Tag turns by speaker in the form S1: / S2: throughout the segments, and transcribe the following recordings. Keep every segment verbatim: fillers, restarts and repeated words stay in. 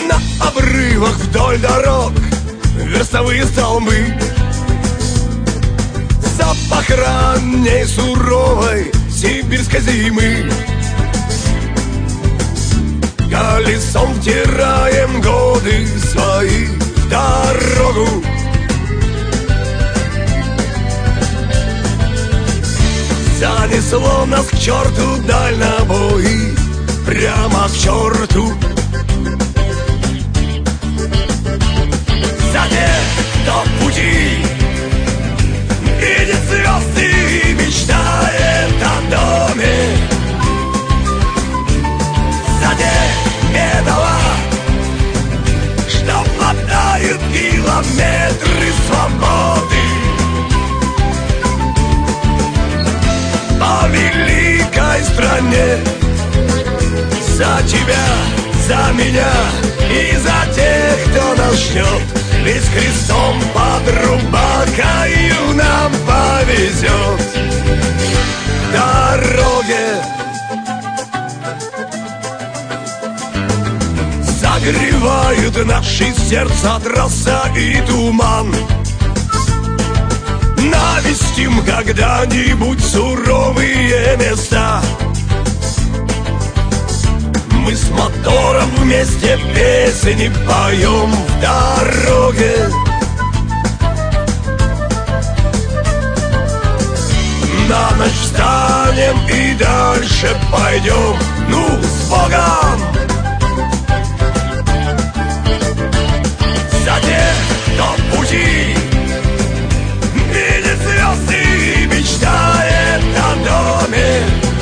S1: На обрывах вдоль дорог верстовые столбы, запах ранней суровой сибирской зимы. Колесом втираем годы свои в дорогу. Занесло нас к черту дальнобой, прямо к черту. За тех, кто в пути видит звезды и мечтает о доме. За тех медала, что мотают километры свободы. По великой стране, за тебя, за меня и за тех, кто нас ждет. Ведь с крестом под рубахою нам повезет. В дороге согревают наши сердца трасса и туман. Навестим когда-нибудь суровые места. Мы с мотором вместе песни поем в дороге. На ночь встанем и дальше пойдем. Ну, с Богом! За тех, кто в пути видит звезды и мечтает о доме.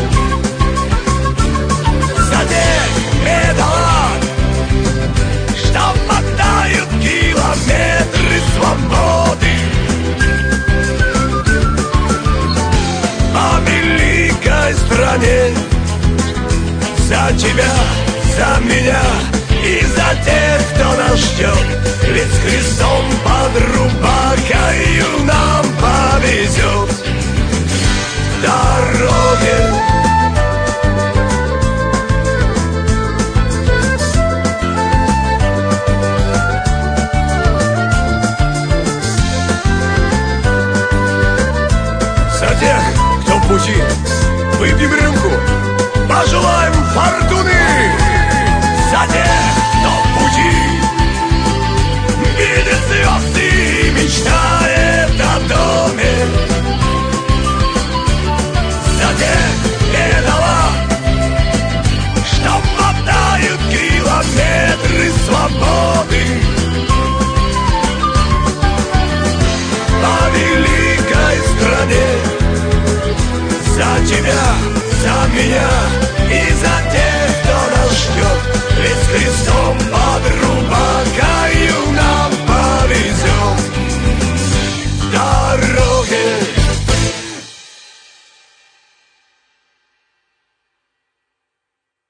S1: За тех медалах, что мотают километры свободы. По великой стране, за тебя, за меня и за тех, кто нас ждет. Ведь с Христом под рубахою нам повезет. В дороге за тех, кто в пути, выпьем рюмку, пожелаем фортуны. За тех, кто в пути видит звезды и мечтает о доме. За тех медалах, что мотают километры свободы. По великой стране, за тебя, за меня и за тех, кто нас ждет. Ведь с Христом под рубахою